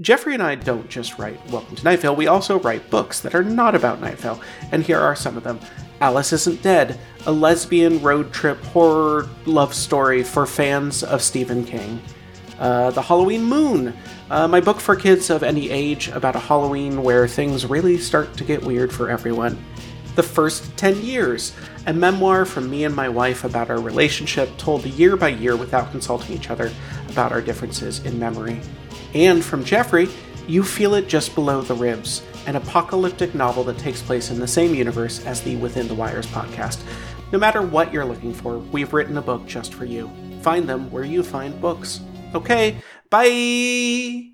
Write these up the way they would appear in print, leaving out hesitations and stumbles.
Jeffrey and I don't just write Welcome to Night Vale, we also write books that are not about Night Vale, and here are some of them. Alice Isn't Dead, a lesbian road trip horror love story for fans of Stephen King. The Halloween Moon, my book for kids of any age about a Halloween where things really start to get weird for everyone. The First 10 Years, a memoir from me and my wife about our relationship told year by year without consulting each other about our differences in memory. And from Jeffrey, You Feel It Just Below the Ribs, an apocalyptic novel that takes place in the same universe as the Within the Wires podcast. No matter what you're looking for, we've written a book just for you. Find them where you find books. Okay, bye!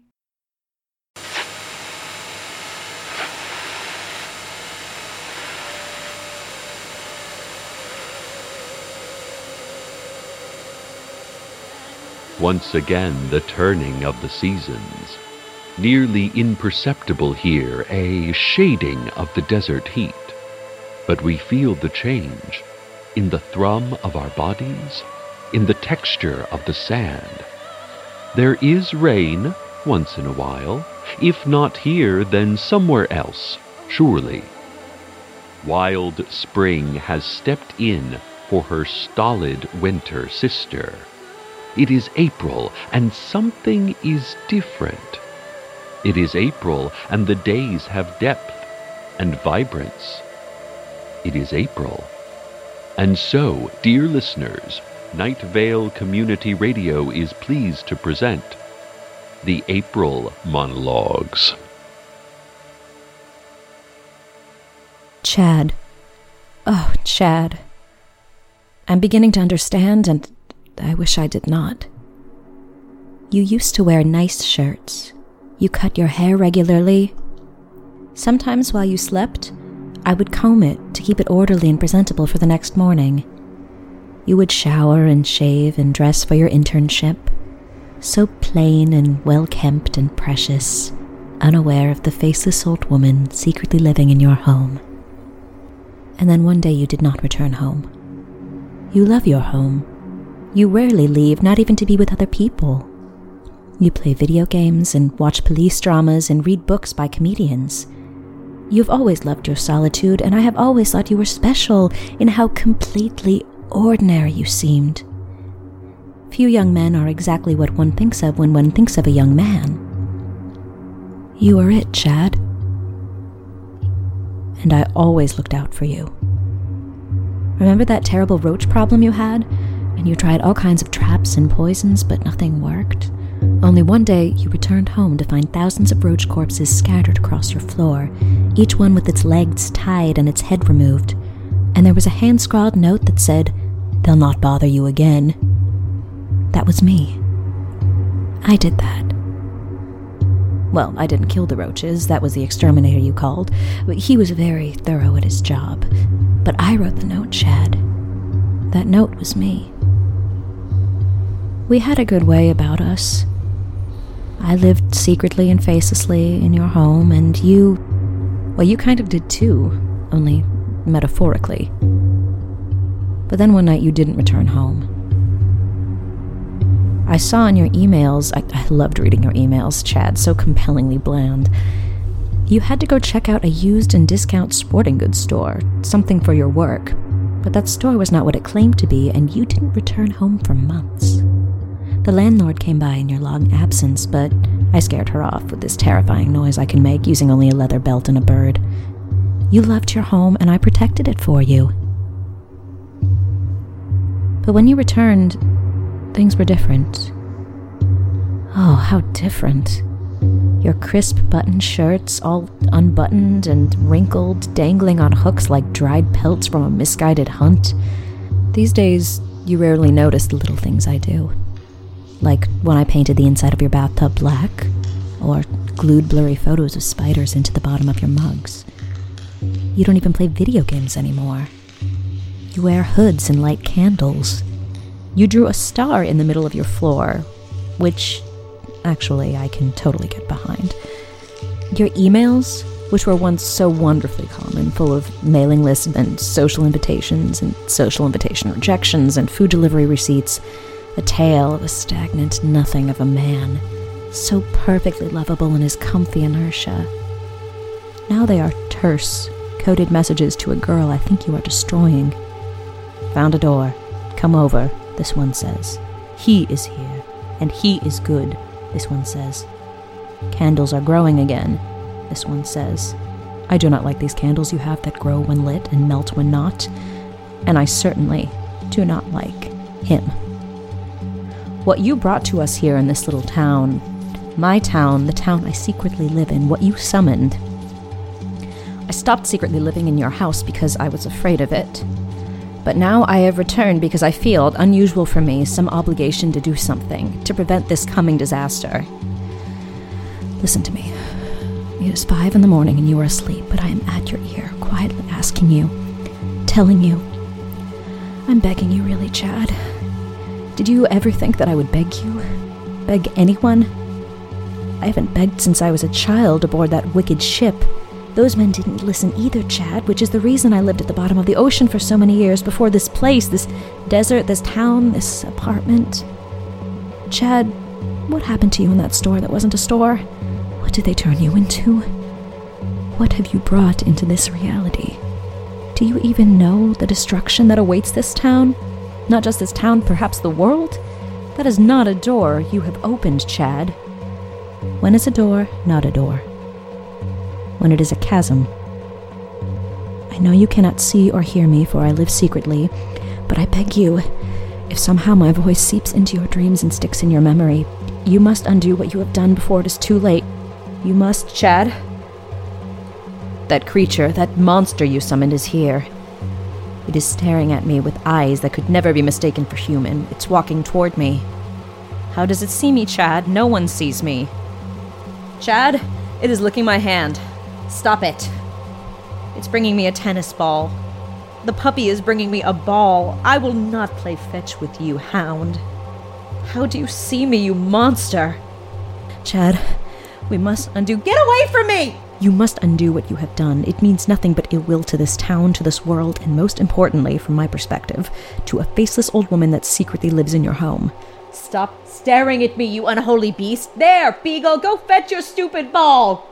Once again the turning of the seasons. Nearly imperceptible here, a shading of the desert heat. But we feel the change in the thrum of our bodies, in the texture of the sand. There is rain once in a while, if not here, then somewhere else, surely. Wild spring has stepped in for her stolid winter sister. It is April, and something is different. It is April, and the days have depth and vibrance. It is April. And so, dear listeners, Night Vale Community Radio is pleased to present the April Monologues. Chad. Oh, Chad. I'm beginning to understand, and I wish I did not. You used to wear nice shirts. You cut your hair regularly. Sometimes while you slept, I would comb it to keep it orderly and presentable for the next morning. You would shower and shave and dress for your internship, so plain and well-kempt and precious, unaware of the faceless old woman secretly living in your home. And then one day you did not return home. You love your home. You rarely leave, not even to be with other people. You play video games and watch police dramas and read books by comedians. You've always loved your solitude, and I have always thought you were special in how completely ordinary you seemed. Few young men are exactly what one thinks of when one thinks of a young man. You are it, Chad. And I always looked out for you. Remember that terrible roach problem you had? And you tried all kinds of traps and poisons, but nothing worked. Only one day, you returned home to find thousands of roach corpses scattered across your floor, each one with its legs tied and its head removed. And there was a hand-scrawled note that said, "They'll not bother you again." That was me. I did that. Well, I didn't kill the roaches. That was the exterminator you called. He was very thorough at his job. But I wrote the note, Chad. That note was me. We had a good way about us. I lived secretly and facelessly in your home, and you kind of did too, only metaphorically. But then one night you didn't return home. I saw in your emails, I loved reading your emails, Chad, so compellingly bland. You had to go check out a used and discount sporting goods store, something for your work, but that store was not what it claimed to be, and you didn't return home for months. The landlord came by in your long absence, but I scared her off with this terrifying noise I can make using only a leather belt and a bird. You loved your home, and I protected it for you. But when you returned, things were different. Oh, how different. Your crisp button shirts, all unbuttoned and wrinkled, dangling on hooks like dried pelts from a misguided hunt. These days, you rarely notice the little things I do. Like when I painted the inside of your bathtub black, or glued blurry photos of spiders into the bottom of your mugs. You don't even play video games anymore. You wear hoods and light candles. You drew a star in the middle of your floor, which, actually, I can totally get behind. Your emails, which were once so wonderfully common, full of mailing lists and social invitations and social invitation rejections and food delivery receipts, a tale of a stagnant nothing of a man. so perfectly lovable in his comfy inertia. Now they are terse, coded messages to a girl I think you are destroying. Found a door. Come over, this one says. He is here, and he is good, this one says. Candles are growing again, this one says. I do not like these candles you have that grow when lit and melt when not, and I certainly do not like him. What you brought to us here in this little town, my town, the town I secretly live in, what you summoned. I stopped secretly living in your house because I was afraid of it. But now I have returned because I feel, unusual for me, some obligation to do something, to prevent this coming disaster. Listen to me. It is 5 a.m. and you are asleep, but I am at your ear, quietly asking you, telling you. I'm begging you really, Chad. Did you ever think that I would beg you? Beg anyone? I haven't begged since I was a child aboard that wicked ship. Those men didn't listen either, Chad, which is the reason I lived at the bottom of the ocean for so many years before this place, this desert, this town, this apartment. Chad, what happened to you in that store that wasn't a store? What did they turn you into? What have you brought into this reality? Do you even know the destruction that awaits this town? Not just this town, perhaps the world? That is not a door you have opened, Chad. When is a door not a door? When it is a chasm. I know you cannot see or hear me, for I live secretly, but I beg you, if somehow my voice seeps into your dreams and sticks in your memory, you must undo what you have done before it is too late. You must, Chad. That creature, that monster you summoned is here. It is staring at me with eyes that could never be mistaken for human. It's walking toward me. How does it see me, Chad? No one sees me. Chad, it is licking my hand. Stop it. It's bringing me a tennis ball. The puppy is bringing me a ball. I will not play fetch with you, hound. How do you see me, you monster? Chad, we must undo. Get away from me! You must undo what you have done. It means nothing but ill will to this town, to this world, and most importantly, from my perspective, to a faceless old woman that secretly lives in your home. Stop staring at me, you unholy beast. There, Beagle, go fetch your stupid ball!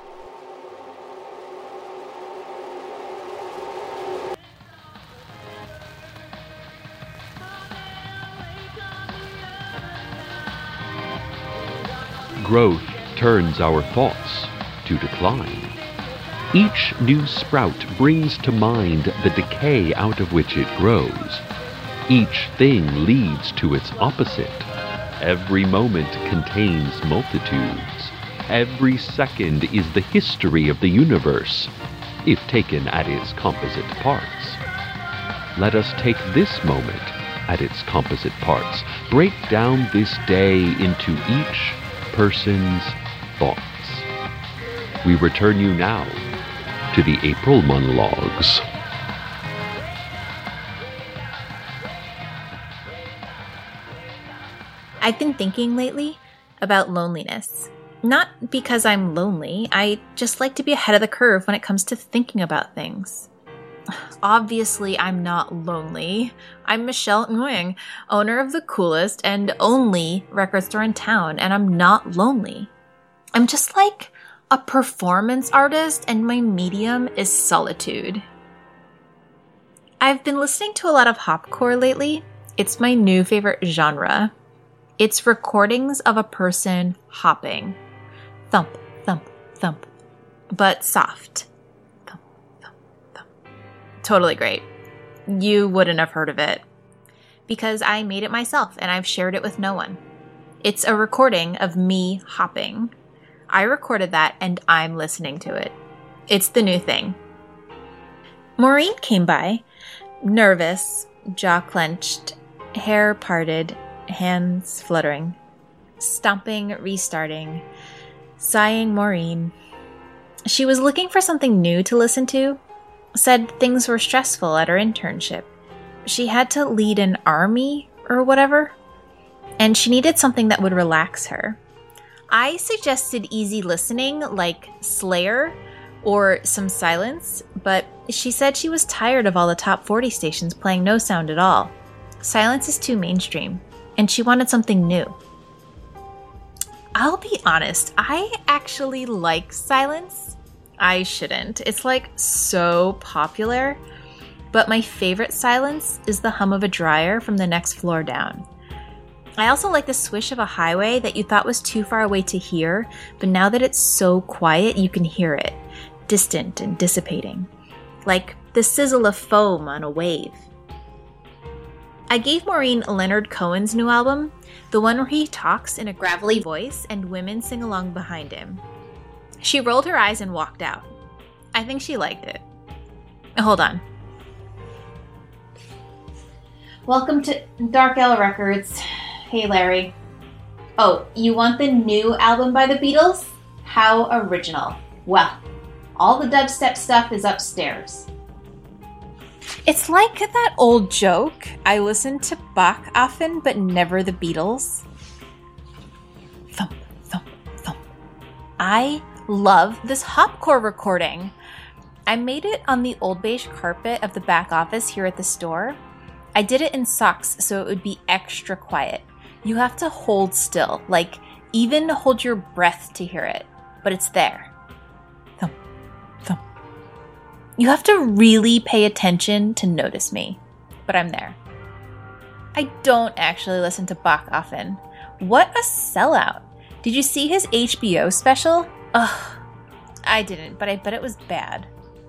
Growth turns our thoughts to decline. Each new sprout brings to mind the decay out of which it grows. Each thing leads to its opposite. Every moment contains multitudes. Every second is the history of the universe, if taken at its composite parts. Let us take this moment at its composite parts. Break down this day into each person's thoughts. We return you now to the April monologues. I've been thinking lately about loneliness. Not because I'm lonely, I just like to be ahead of the curve when it comes to thinking about things. Obviously, I'm not lonely. I'm Michelle Nguyen, owner of the coolest and only record store in town, and I'm not lonely. I'm just like a performance artist, and my medium is solitude. I've been listening to a lot of hopcore lately. It's my new favorite genre. It's recordings of a person hopping. Thump, thump, thump, but soft. Thump, thump, thump. Totally great. You wouldn't have heard of it because I made it myself and I've shared it with no one. It's a recording of me hopping. I recorded that and I'm listening to it. It's the new thing. Maureen came by, nervous, jaw clenched, hair parted, hands fluttering, stomping, restarting, sighing Maureen. She was looking for something new to listen to, said things were stressful at her internship. She had to lead an army or whatever, and she needed something that would relax her. I suggested easy listening like Slayer or some silence, but she said she was tired of all the top 40 stations playing no sound at all. Silence is too mainstream, and she wanted something new. I'll be honest, I actually like silence. I shouldn't. It's like so popular. But my favorite silence is the hum of a dryer from the next floor down. I also like the swish of a highway that you thought was too far away to hear, but now that it's so quiet, you can hear it, distant and dissipating. Like the sizzle of foam on a wave. I gave Maureen Leonard Cohen's new album, the one where he talks in a gravelly voice and women sing along behind him. She rolled her eyes and walked out. I think she liked it. Hold on. Welcome to Dark L Records. Hey, Larry. Oh, you want the new album by the Beatles? How original. Well, all the dubstep stuff is upstairs. It's like that old joke. I listen to Bach often, but never the Beatles. Thump, thump, thump. I love this hopcore recording. I made it on the old beige carpet of the back office here at the store. I did it in socks so it would be extra quiet. You have to hold still, like even hold your breath to hear it, but it's there. Thump, thump. You have to really pay attention to notice me, but I'm there. I don't actually listen to Bach often. What a sellout. Did you see his HBO special? Ugh, I didn't, but I bet it was bad.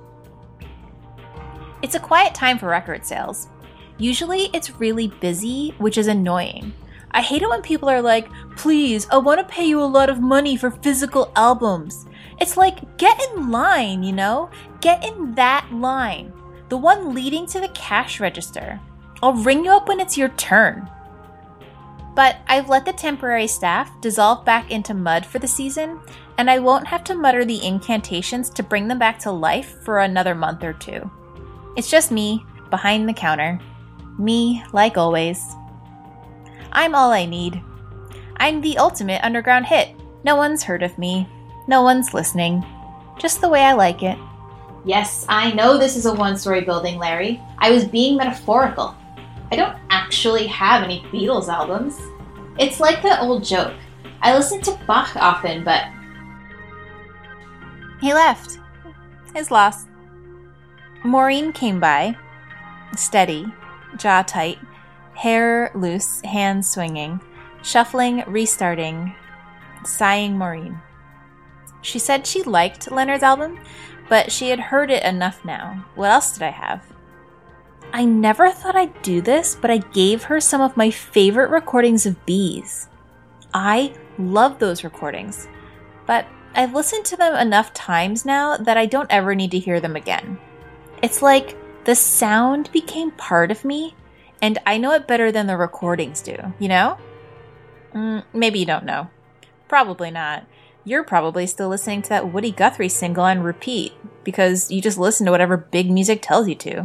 It's a quiet time for record sales. Usually it's really busy, which is annoying. I hate it when people are like, please, I want to pay you a lot of money for physical albums. It's like, get in line, you know? Get in that line. The one leading to the cash register. I'll ring you up when it's your turn. But I've let the temporary staff dissolve back into mud for the season, and I won't have to mutter the incantations to bring them back to life for another month or two. It's just me, behind the counter. Me, like always. I'm all I need. I'm the ultimate underground hit. No one's heard of me. No one's listening. Just the way I like it. Yes, I know this is a one-story building, Larry. I was being metaphorical. I don't actually have any Beatles albums. It's like that old joke. I listen to Bach often, but... He left. His loss. Maureen came by. Steady. Jaw tight. Hair loose, hands swinging, shuffling, restarting, sighing Maureen. She said she liked Leonard's album, but she had heard it enough now. What else did I have? I never thought I'd do this, but I gave her some of my favorite recordings of bees. I love those recordings, but I've listened to them enough times now that I don't ever need to hear them again. It's like the sound became part of me, and I know it better than the recordings do, you know? Maybe you don't know. Probably not. You're probably still listening to that Woody Guthrie single on repeat, because you just listen to whatever big music tells you to.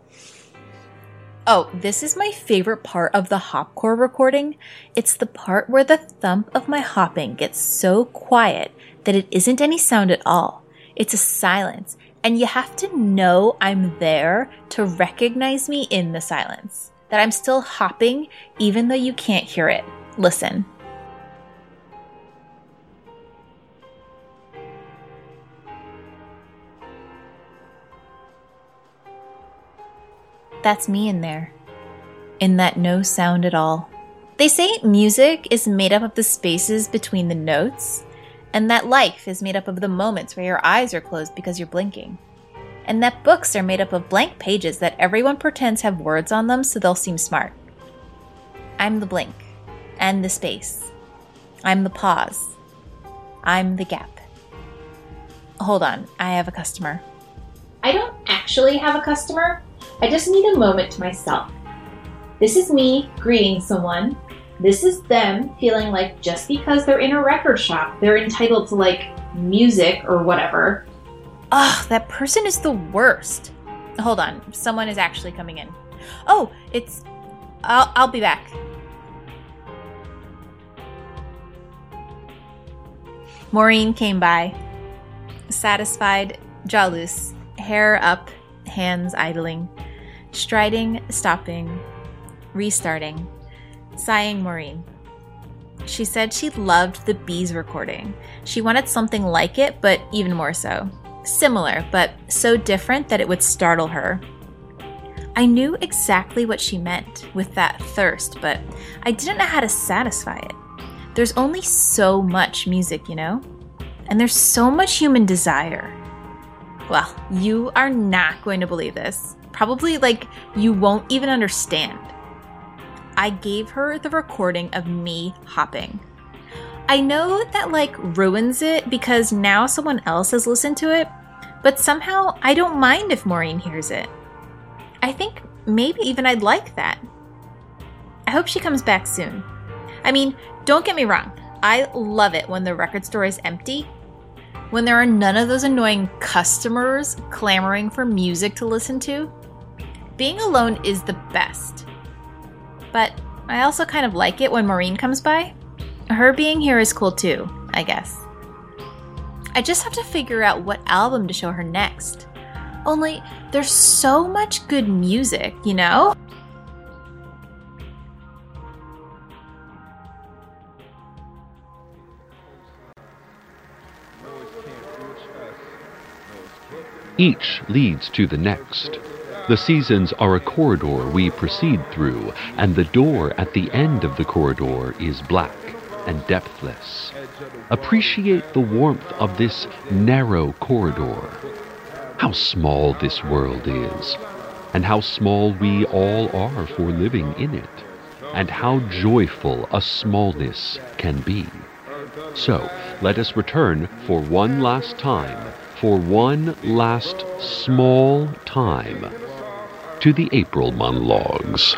Oh, this is my favorite part of the hopcore recording. It's the part where the thump of my hopping gets so quiet that it isn't any sound at all. It's a silence, and you have to know I'm there to recognize me in the silence. That I'm still hopping even though you can't hear it. Listen. That's me in there. In that no sound at all. They say music is made up of the spaces between the notes, and that life is made up of the moments where your eyes are closed because you're blinking. And that books are made up of blank pages that everyone pretends have words on them so they'll seem smart. I'm the blink. And the space. I'm the pause. I'm the gap. Hold on, I have a customer. I don't actually have a customer. I just need a moment to myself. This is me greeting someone. This is them feeling like just because they're in a record shop, they're entitled to like music or whatever. Ugh, that person is the worst. Hold on, someone is actually coming in. Oh, I'll be back. Maureen came by. Satisfied, jaw loose, hair up, hands idling. Striding, stopping, restarting. Sighing Maureen. She said she loved the Bees recording. She wanted something like it, but even more so. Similar, but so different that it would startle her. I knew exactly what she meant with that thirst, but I didn't know how to satisfy it. There's only so much music, you know? And there's so much human desire. Well, you are not going to believe this. Probably like you won't even understand. I gave her the recording of me hopping. I know that like ruins it because now someone else has listened to it, but somehow I don't mind if Maureen hears it. I think maybe even I'd like that. I hope she comes back soon. I mean, don't get me wrong. I love it when the record store is empty, when there are none of those annoying customers clamoring for music to listen to. Being alone is the best. But I also kind of like it when Maureen comes by. Her being here is cool too, I guess. I just have to figure out what album to show her next. Only, there's so much good music, you know? Each leads to the next. The seasons are a corridor we proceed through, and the door at the end of the corridor is black and depthless. Appreciate the warmth of this narrow corridor. How small this world is, and how small we all are for living in it, and how joyful a smallness can be. So, let us return for one last time, for one last small time, to the April monologues.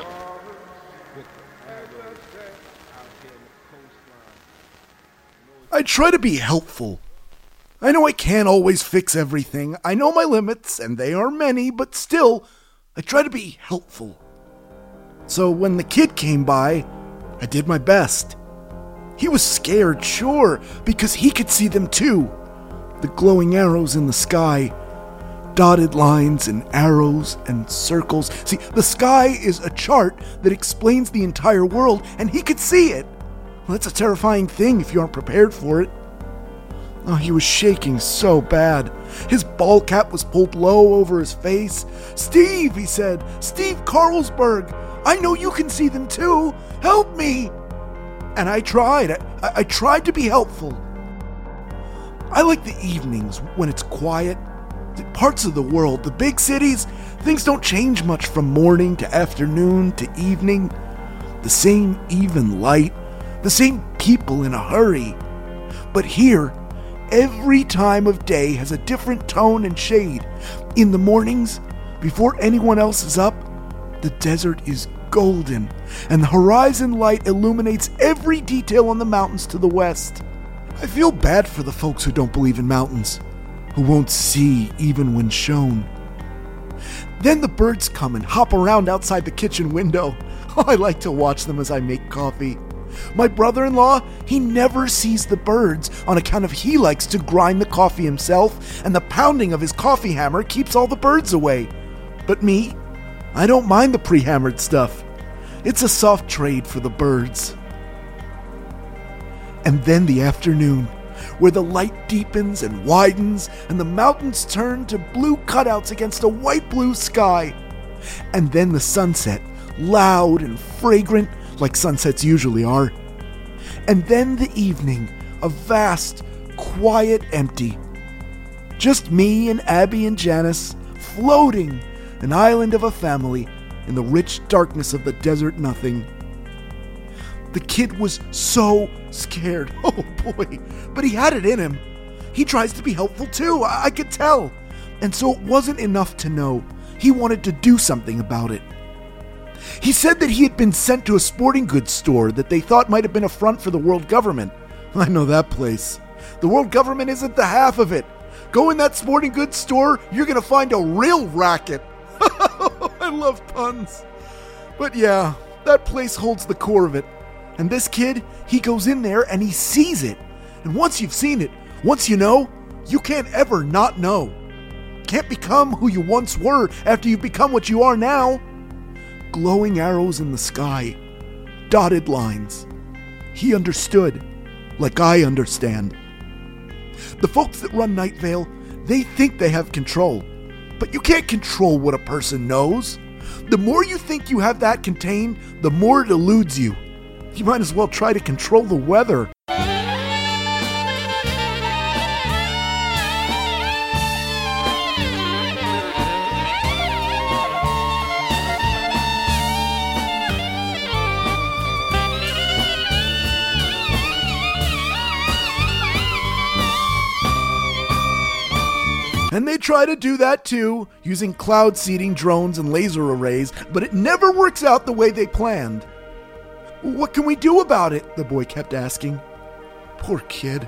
I try to be helpful. I know I can't always fix everything. I know my limits, and they are many, but still, I try to be helpful. So when the kid came by, I did my best. He was scared, sure, because he could see them too. The glowing arrows in the sky, dotted lines and arrows and circles. See, the sky is a chart that explains the entire world, and he could see it. Well, that's a terrifying thing if you aren't prepared for it. Oh, he was shaking so bad. His ball cap was pulled low over his face. "Steve," he said, "Steve Carlsberg, I know you can see them too. Help me." And I tried. I tried to be helpful. I like the evenings when it's quiet. The parts of the world, the big cities, things don't change much from morning to afternoon to evening. The same even light, the same people in a hurry. But here, every time of day has a different tone and shade. In the mornings, before anyone else is up, the desert is golden, and the horizon light illuminates every detail on the mountains to the west. I feel bad for the folks who don't believe in mountains, who won't see even when shown. Then the birds come and hop around outside the kitchen window. I like to watch them as I make coffee. My brother-in-law, he never sees the birds on account of he likes to grind the coffee himself, and the pounding of his coffee hammer keeps all the birds away. But me, I don't mind the pre-hammered stuff. It's a soft trade for the birds. And then the afternoon, where the light deepens and widens, and the mountains turn to blue cutouts against a white-blue sky. And then the sunset, loud and fragrant, like sunsets usually are. And then the evening, a vast, quiet empty. Just me and Abby and Janice, floating, an island of a family, in the rich darkness of the desert nothing. The kid was so scared, oh boy, but he had it in him. He tries to be helpful too, I could tell. And so it wasn't enough to know. He wanted to do something about it. He said that he had been sent to a sporting goods store that they thought might have been a front for the world government. I know that place. The world government isn't the half of it. Go in that sporting goods store, you're going to find a real racket. I love puns. But yeah, that place holds the core of it. And this kid, he goes in there and he sees it. And once you've seen it, once you know, you can't ever not know. Can't become who you once were after you've become what you are now. Glowing arrows in the sky, dotted lines. he understood, like I understand. The folks that run Night Vale, they think they have control, but you can't control what a person knows. The more you think you have that contained, the more it eludes you. You might as well try to control the weather. And they try to do that too, using cloud seeding drones and laser arrays, but it never works out the way they planned. What can we do about it? The boy kept asking. Poor kid.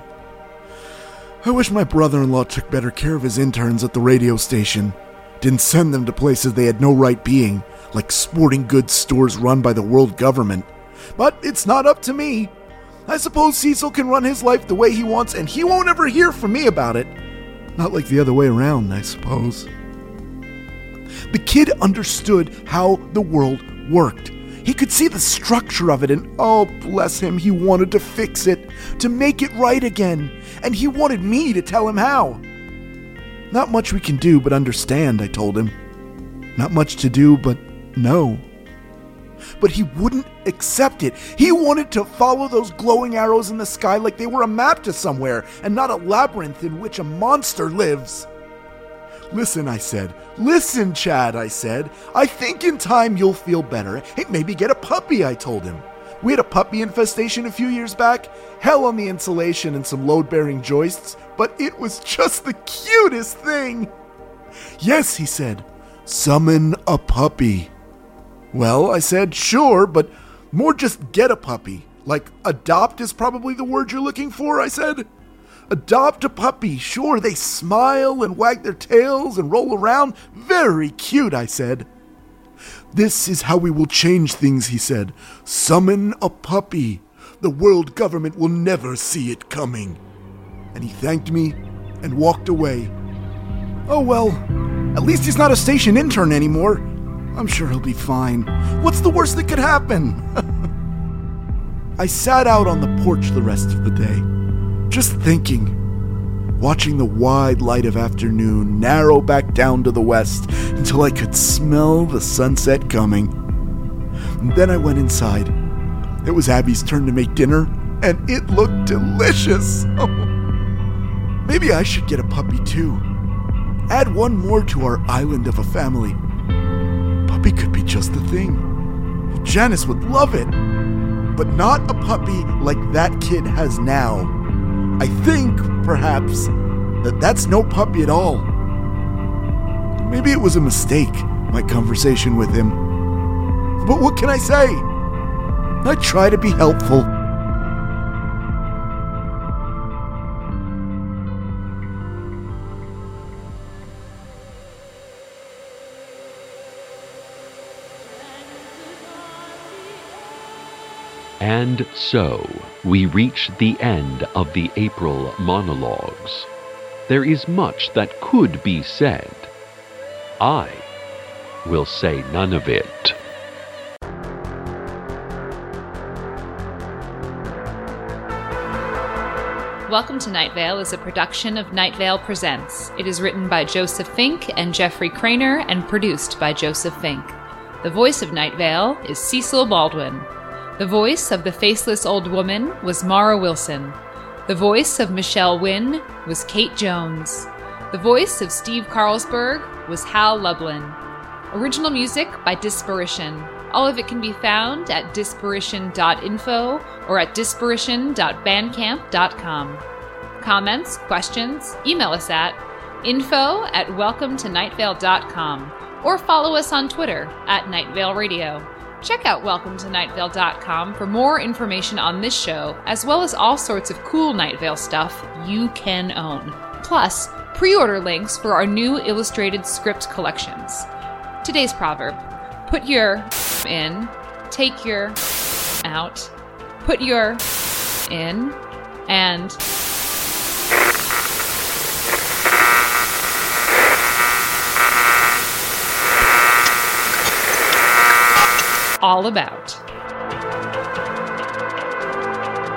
I wish my brother-in-law took better care of his interns at the radio station. Didn't send them to places they had no right being, like sporting goods stores run by the world government. But it's not up to me. I suppose Cecil can run his life the way he wants, and he won't ever hear from me about it. Not like the other way around, I suppose. The kid understood how the world worked. He could see the structure of it, and oh, bless him, he wanted to fix it, to make it right again, and he wanted me to tell him how. Not much we can do but understand, I told him. Not much to do but know. But he wouldn't accept it. He wanted to follow those glowing arrows in the sky like they were a map to somewhere, and not a labyrinth in which a monster lives. Listen, I said. Listen, Chad, I said. I think in time you'll feel better. Hey, maybe get a puppy, I told him. We had a puppy infestation a few years back. Hell on the insulation and some load-bearing joists, but it was just the cutest thing. Yes, he said. Summon a puppy. Well, I said, sure, but more just get a puppy. Like, adopt is probably the word you're looking for, I said. Adopt a puppy, sure, they smile and wag their tails and roll around. Very cute, I said. This is how we will change things, he said. Summon a puppy. The world government will never see it coming. And he thanked me and walked away. Oh well, at least he's not a station intern anymore. I'm sure he'll be fine. What's the worst that could happen? I sat out on the porch the rest of the day, just thinking, watching the wide light of afternoon narrow back down to the west until I could smell the sunset coming. And then I went inside. It was Abby's turn to make dinner, and it looked delicious. Maybe I should get a puppy too. Add one more to our island of a family. Puppy could be just the thing. Janice would love it. But not a puppy like that kid has now. I think, perhaps, that's no puppy at all. Maybe it was a mistake, my conversation with him. But what can I say? I try to be helpful. And so, we reach the end of the April monologues. There is much that could be said. I will say none of it. Welcome to Night Vale is a production of Night Vale Presents. It is written by Joseph Fink and Jeffrey Craner and produced by Joseph Fink. The voice of Night Vale is Cecil Baldwin. The voice of the faceless old woman was Mara Wilson. The voice of Michelle Wynn was Kate Jones. The voice of Steve Carlsberg was Hal Lublin. Original music by Disparition. All of it can be found at disparition.info or at disparition.bandcamp.com. Comments, questions, email us at info@welcometonightvale.com or follow us on Twitter at Night Vale Radio. Check out welcometonightvale.com for more information on this show, as well as all sorts of cool Night Vale stuff you can own. Plus, pre-order links for our new illustrated script collections. Today's proverb: put your in, take your out, put your in, and all about.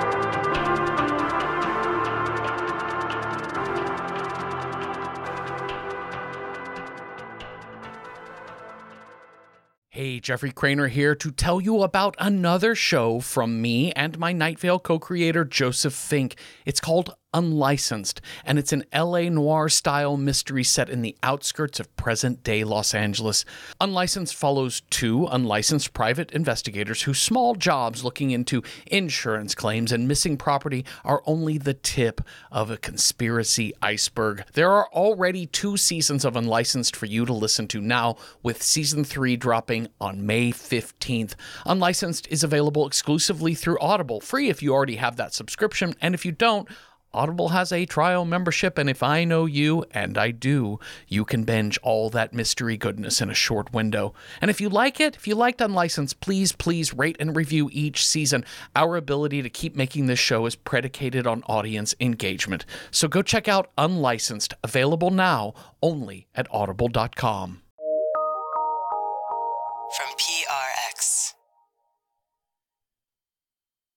Hey, Jeffrey Craner here to tell you about another show from me and my Night Vale co-creator Joseph Fink. It's called Unlicensed, and it's an LA noir-style mystery set in the outskirts of present-day Los Angeles. Unlicensed follows two unlicensed private investigators whose small jobs looking into insurance claims and missing property are only the tip of a conspiracy iceberg. There are already 2 seasons of Unlicensed for you to listen to now, with Season 3 dropping on May 15th. Unlicensed is available exclusively through Audible, free if you already have that subscription, and if you don't, Audible has a trial membership, and if I know you, and I do, you can binge all that mystery goodness in a short window. And if you like it, if you liked Unlicensed, please rate and review each season. Our ability to keep making this show is predicated on audience engagement. So go check out Unlicensed, available now only at audible.com. From PRX.